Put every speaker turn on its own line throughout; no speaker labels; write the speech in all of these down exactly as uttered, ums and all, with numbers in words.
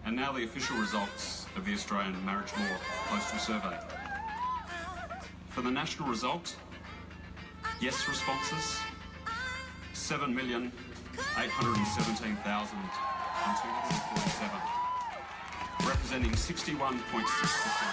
And now the official results of the Australian Marriage Law Postal Survey. For the national result, yes responses, seven million eight hundred seventeen thousand two hundred forty-seven, representing sixty-one point six percent.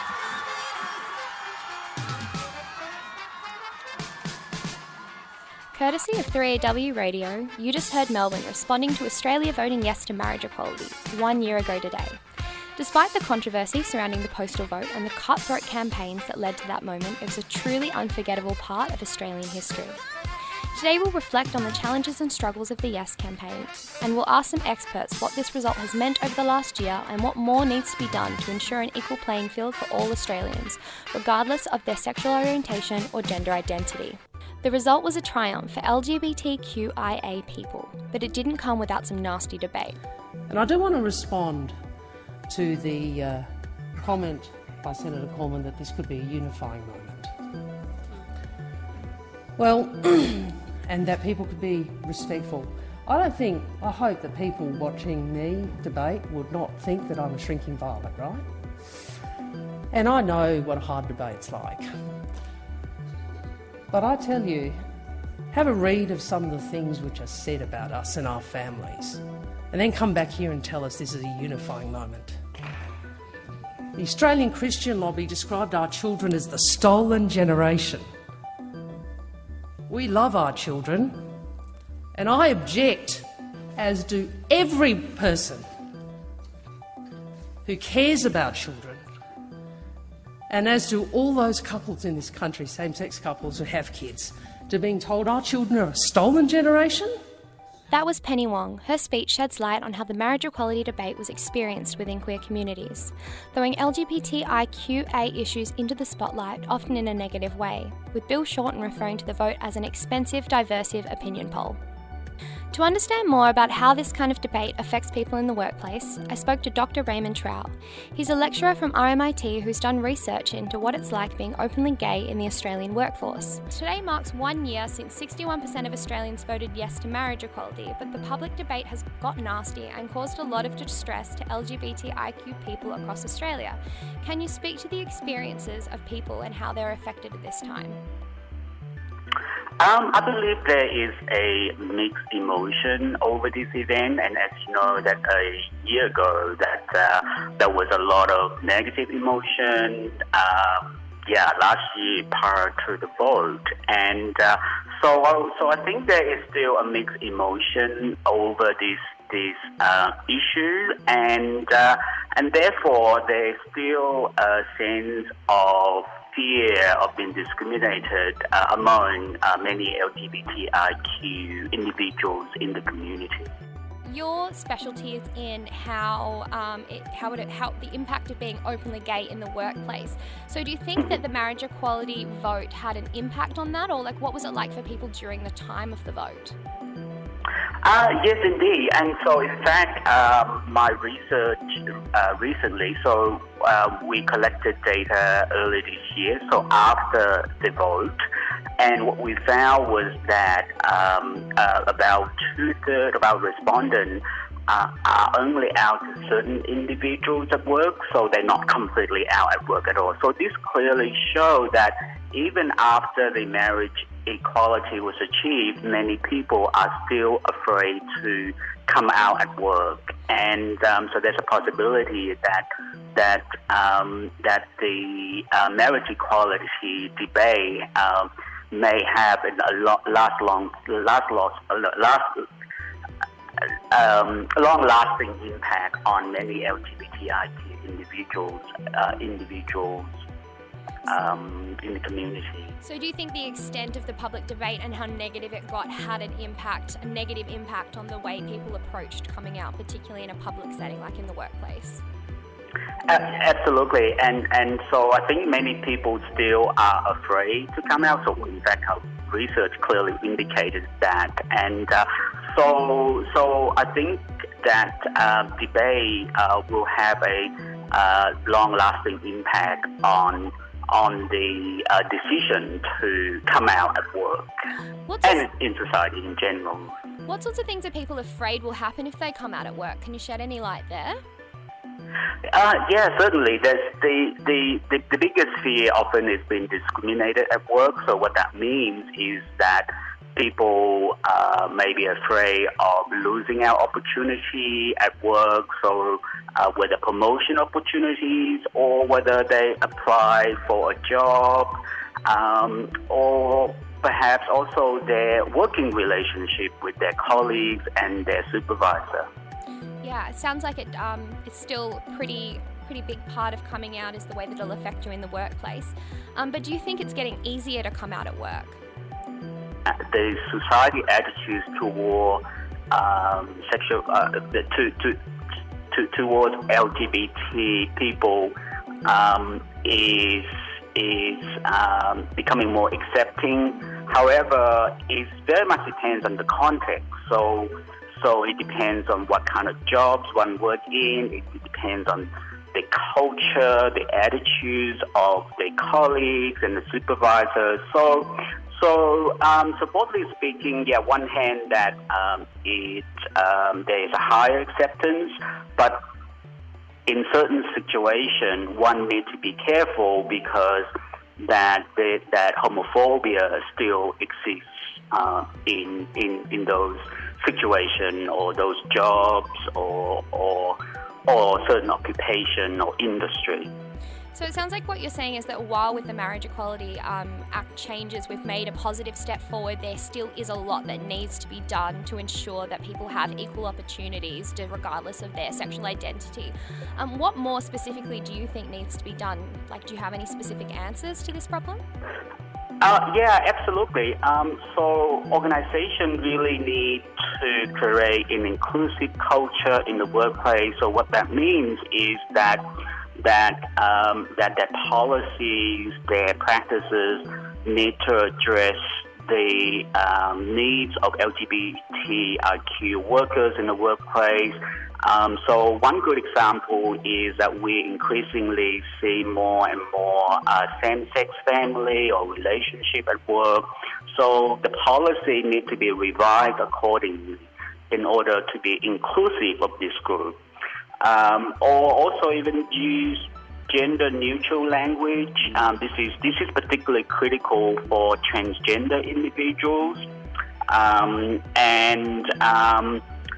Courtesy of three A W Radio, you just heard Melbourne responding to Australia voting yes to marriage equality one year ago today. Despite the controversy surrounding the postal vote and the cutthroat campaigns that led to that moment, it was a truly unforgettable part of Australian history. Today we'll reflect on the challenges and struggles of the Yes campaign, and we'll ask some experts what this result has meant over the last year and what more needs to be done to ensure an equal playing field for all Australians, regardless of their sexual orientation or gender identity. The result was a triumph for L G B T Q I A people, but it didn't come without some nasty debate.
And I do want to respond to the uh, comment by Senator Cormann that this could be a unifying moment. Well, and that people could be respectful. I don't think, I hope that people watching me debate would not think that I'm a shrinking violet, right? And I know what a hard debate's like. But I tell you, have a read of some of the things which are said about us and our families, and then come back here and tell us this is a unifying moment. The Australian Christian lobby described our children as the stolen generation. We love our children, and I object, as do every person who cares about children, and as do all those couples in this country, same-sex couples who have kids, to being told our children are a stolen generation?
That was Penny Wong. Her speech sheds light on how the marriage equality debate was experienced within queer communities, throwing L G B T I Q A issues into the spotlight, often in a negative way, with Bill Shorten referring to the vote as an expensive, diversive opinion poll. To understand more about how this kind of debate affects people in the workplace, I spoke to Doctor Raymond Trow. He's a lecturer from R M I T who's done research into what it's like being openly gay in the Australian workforce. Today marks one year since sixty-one percent of Australians voted yes to marriage equality, but the public debate has got nasty and caused a lot of distress to L G B T I Q people across Australia. Can you speak to the experiences of people and how they're affected at this time?
Um, I believe there is a mixed emotion over this event, and as you know, that a year ago, that uh, there was a lot of negative emotion. Um, yeah, last year prior to the vote, and uh, so so I think there is still a mixed emotion over this this uh, issue, and uh, and therefore there is still a sense of fear of being discriminated uh, among uh, many L G B T I Q individuals in the community.
Your specialty is in how um, it, how it how the impact of being openly gay in the workplace. So do you think that the marriage equality vote had an impact on that, or like what was it like for people during the time of the vote?
Uh, yes, indeed. And so, in fact, um, my research uh, recently, so uh, we collected data early this year, so after the vote, and what we found was that um, uh, about two-thirds of our respondents uh, are only out to certain individuals at work, so they're not completely out at work at all. So this clearly shows that even after the marriage equality was achieved, many people are still afraid to come out at work, and um, so there's a possibility that that um, that the uh, marriage equality debate um, may have a lo- last long, last lost, last um, long-lasting impact on many L G B T I Q individuals, uh, individuals um, in the community.
So do you think the extent of the public debate and how negative it got had an impact, a negative impact on the way people approached coming out, particularly in a public setting like in the workplace?
Uh, absolutely, and and so I think many people still are afraid to come out. So in fact, our research clearly indicated that, and uh, so so I think that uh, debate uh, will have a uh, long-lasting impact on on the uh, decision to come out at work
What's
and in society in general.
What sorts of things are people afraid will happen if they come out at work? Can you shed any light there?
Uh, yeah, certainly. There's the, the, the, the biggest fear often is being discriminated at work. So what that means is that people uh, may be afraid of losing out opportunity at work. So uh, whether promotion opportunities or whether they apply for a job, um, or perhaps also their working relationship with their colleagues and their supervisor.
Yeah, it sounds like it. Um, it's still pretty, pretty big part of coming out is the way that it'll affect you in the workplace. Um, but do you think it's getting easier to come out at work?
The society attitudes toward um, sexual uh, to, to, to towards L G B T people um, is is um, becoming more accepting. However, it very much depends on the context. So. So it depends on what kind of jobs one works in. It depends on the culture, the attitudes of the colleagues and the supervisors. So, so, um, so broadly speaking, yeah, one hand that um, it um, there is a higher acceptance, but in certain situations, one needs to be careful because that the, that homophobia still exists uh, in in in those situation or those jobs or or or certain occupation or industry.
So it sounds like what you're saying is that while with the Marriage Equality um, Act changes, we've made a positive step forward, there still is a lot that needs to be done to ensure that people have equal opportunities to, regardless of their sexual identity. Um, what more specifically do you think needs to be done? Like, do you have any specific answers to this problem?
Uh, yeah, absolutely. Um, so organizations really need to create an inclusive culture in the workplace. So what that means is that that um, that their policies, their practices need to address the um, needs of L G B T Q workers in the workplace. Um, so one good example is that we increasingly see more and more uh, same-sex family or relationship at work. So the policy needs to be revised accordingly in order to be inclusive of this group. Um, or also even use gender-neutral language. Um, this is this is particularly critical for transgender individuals, um, and um,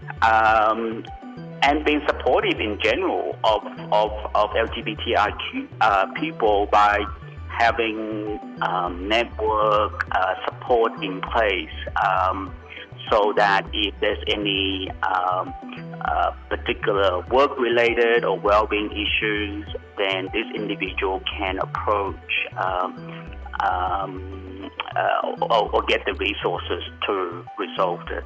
um, and being supportive in general of of, of L G B T Q uh, people by having um, network uh, support in place. Um, so that if there's any um, uh, particular work-related or well-being issues, then this individual can approach um, um, uh, or, or get the resources to resolve it.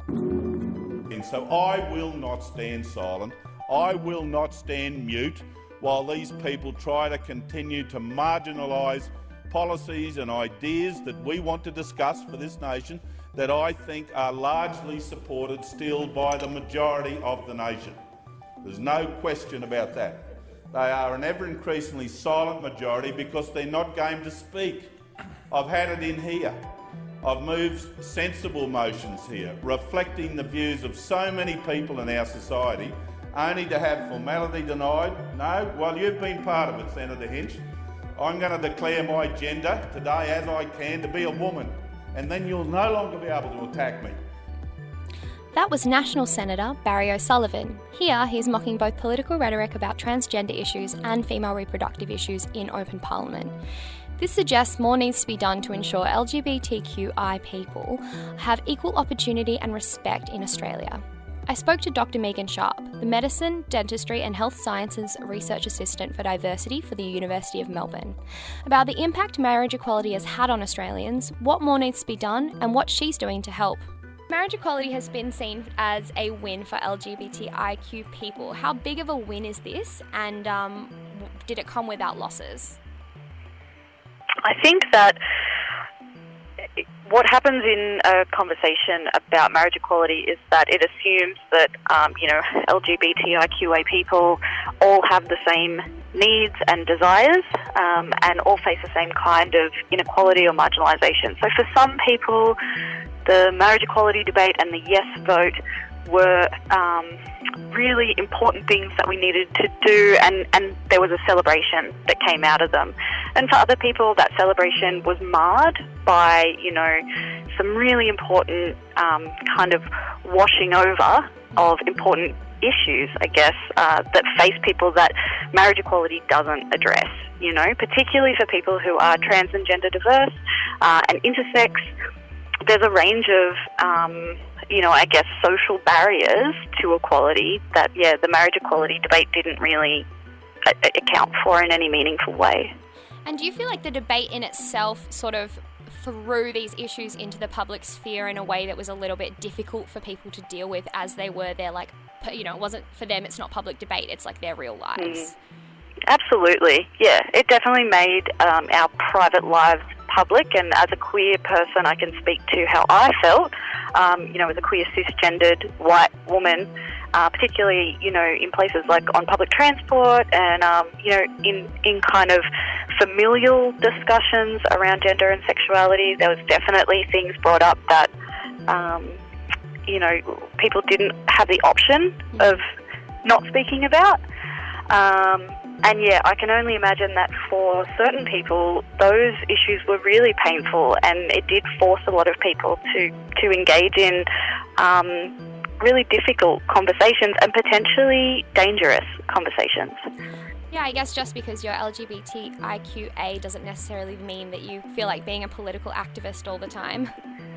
And so I will not stand silent. I will not stand mute while these people try to continue to marginalise policies and ideas that we want to discuss for this nation that I think are largely supported still by the majority of the nation. There's no question about that. They are an ever-increasingly silent majority because they're not game to speak. I've had it in here. I've moved sensible motions here, reflecting the views of so many people in our society, only to have formality denied. No, well, you've been part of it, Senator Hinch. I'm going to declare my gender today as I can to be a woman, and then you'll no longer be able to attack me.
That was National Senator Barry O'Sullivan. Here, he's mocking both political rhetoric about transgender issues and female reproductive issues in open parliament. This suggests more needs to be done to ensure L G B T Q I people have equal opportunity and respect in Australia. I spoke to Doctor Megan Sharp, the Medicine, Dentistry and Health Sciences Research Assistant for Diversity for the University of Melbourne, about the impact marriage equality has had on Australians, what more needs to be done, and what she's doing to help. Marriage equality has been seen as a win for L G B T I Q people. How big of a win is this, and um, did it come without losses?
I think that what happens in a conversation about marriage equality is that it assumes that, um, you know, L G B T I Q A people all have the same needs and desires um, and all face the same kind of inequality or marginalisation. So for some people, the marriage equality debate and the yes vote were um, really important things that we needed to do, and, and there was a celebration that came out of them. And for other people, that celebration was marred by, you know, some really important um, kind of washing over of important issues, I guess, uh, that face people that marriage equality doesn't address, you know, particularly for people who are trans and gender diverse uh, and intersex. There's a range of, um, you know, I guess, social barriers to equality that, yeah, the marriage equality debate didn't really a- account for in any meaningful way.
And do you feel like the debate in itself sort of threw these issues into the public sphere in a way that was a little bit difficult for people to deal with as they were there, like, you know, it wasn't for them, it's not public debate, it's like their real lives?
Mm. Absolutely, yeah. It definitely made um, our private lives public, and as a queer person, I can speak to how I felt, um, you know, as a queer cisgendered white woman, uh, particularly, you know, in places like on public transport and, um, you know, in, in kind of familial discussions around gender and sexuality. There was definitely things brought up that, um, you know, people didn't have the option of not speaking about. Um, and yeah, I can only imagine that for certain people, those issues were really painful, and it did force a lot of people to, to engage in um, really difficult conversations and potentially dangerous conversations.
Yeah, I guess just because you're L G B T I Q A doesn't necessarily mean that you feel like being a political activist all the time.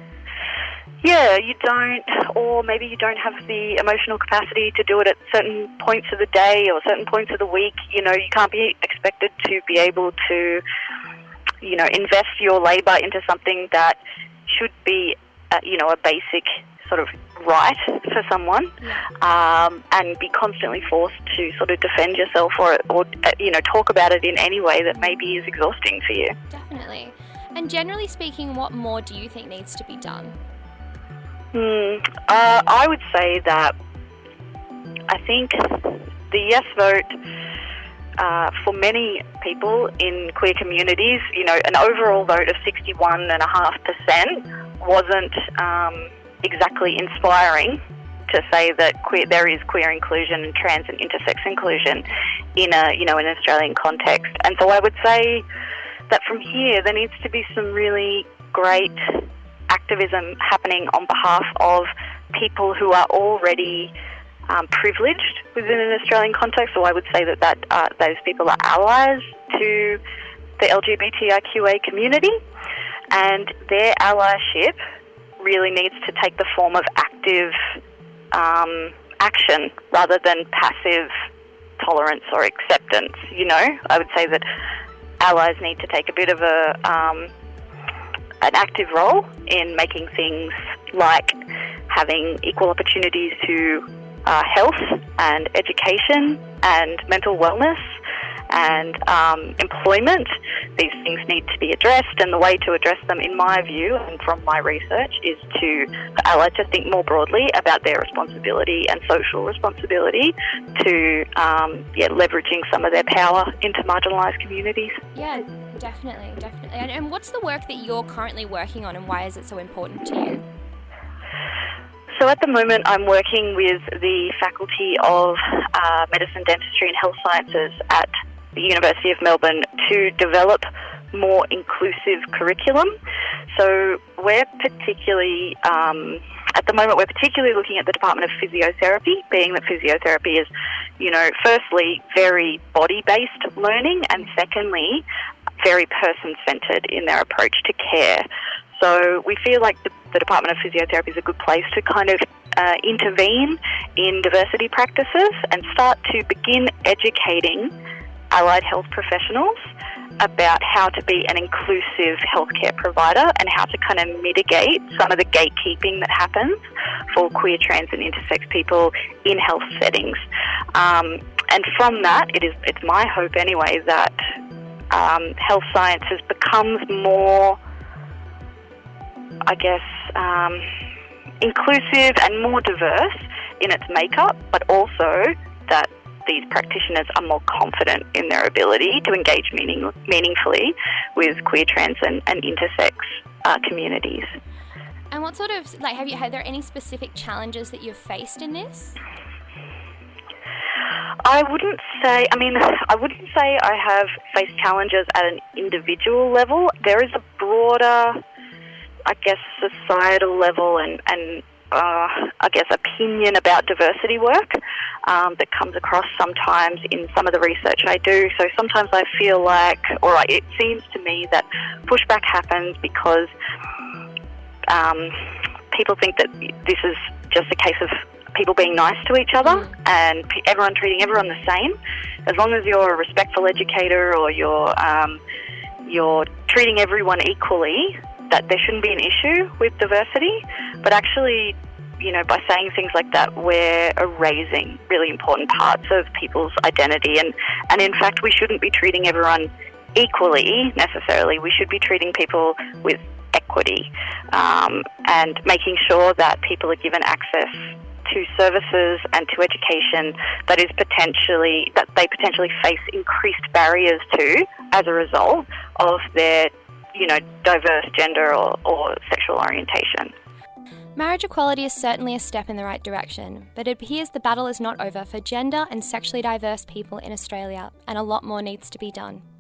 Yeah, you don't, or maybe you don't have the emotional capacity to do it at certain points of the day or certain points of the week. You know, you can't be expected to be able to, you know, invest your labour into something that should be, uh, you know, a basic sort of right for someone, um, and be constantly forced to sort of defend yourself or, or, uh, you know, talk about it in any way that maybe is exhausting for you.
Definitely. And generally speaking, what more do you think needs to be done?
Hmm, uh, I would say that I think the yes vote uh, for many people in queer communities, you know, an overall vote of sixty-one point five percent wasn't um, exactly inspiring to say that queer, there is queer inclusion and trans and intersex inclusion in a, you know, an Australian context. And so I would say that from here there needs to be some really great activism happening on behalf of people who are already um, privileged within an Australian context. So I would say that, that uh, those people are allies to the L G B T I Q A community, and their allyship really needs to take the form of active um, action rather than passive tolerance or acceptance. You know, I would say that allies need to take a bit of a um, an active role in making things like having equal opportunities to uh, health and education and mental wellness and um, employment. These things need to be addressed, and the way to address them, in my view and from my research, is to for allies to think more broadly about their responsibility and social responsibility to um, yeah, leveraging some of their power into marginalised communities.
Yeah, definitely, definitely. And, and what's the work that you're currently working on, and why is it so important to you?
So at the moment I'm working with the Faculty of uh, Medicine, Dentistry and Health Sciences at the University of Melbourne to develop more inclusive curriculum. So we're particularly, um, at the moment we're particularly looking at the Department of Physiotherapy, being that physiotherapy is, you know, firstly very body-based learning, and secondly very person-centred in their approach to care. So we feel like the, the Department of Physiotherapy is a good place to kind of uh, intervene in diversity practices and start to begin educating allied health professionals about how to be an inclusive healthcare provider and how to kind of mitigate some of the gatekeeping that happens for queer, trans and intersex people in health settings. Um, and from that, it is it's my hope anyway that um, health sciences becomes more, I guess, um, inclusive and more diverse in its makeup, but also that these practitioners are more confident in their ability to engage meaning, meaningfully with queer, trans and, and intersex uh, communities.
And what sort of, like, have you had there any specific challenges that you've faced in this?
I wouldn't say, I mean, I wouldn't say I have faced challenges at an individual level. There is a broader, I guess, societal level and, and uh, I guess, opinion about diversity work um, that comes across sometimes in some of the research I do. So sometimes I feel like, or it seems to me that pushback happens because um, people think that this is just a case of people being nice to each other mm. and p- everyone treating everyone the same. As long as you're a respectful educator or you're um, you're treating everyone equally, that there shouldn't be an issue with diversity. But actually, you know, by saying things like that, we're erasing really important parts of people's identity. And, and in fact, we shouldn't be treating everyone equally necessarily. We should be treating people with equity um, and making sure that people are given access to services and to education that is potentially that they potentially face increased barriers to as a result of their, you know, diverse gender or, or sexual orientation.
Marriage equality is certainly a step in the right direction, but it appears the battle is not over for gender and sexually diverse people in Australia, and a lot more needs to be done.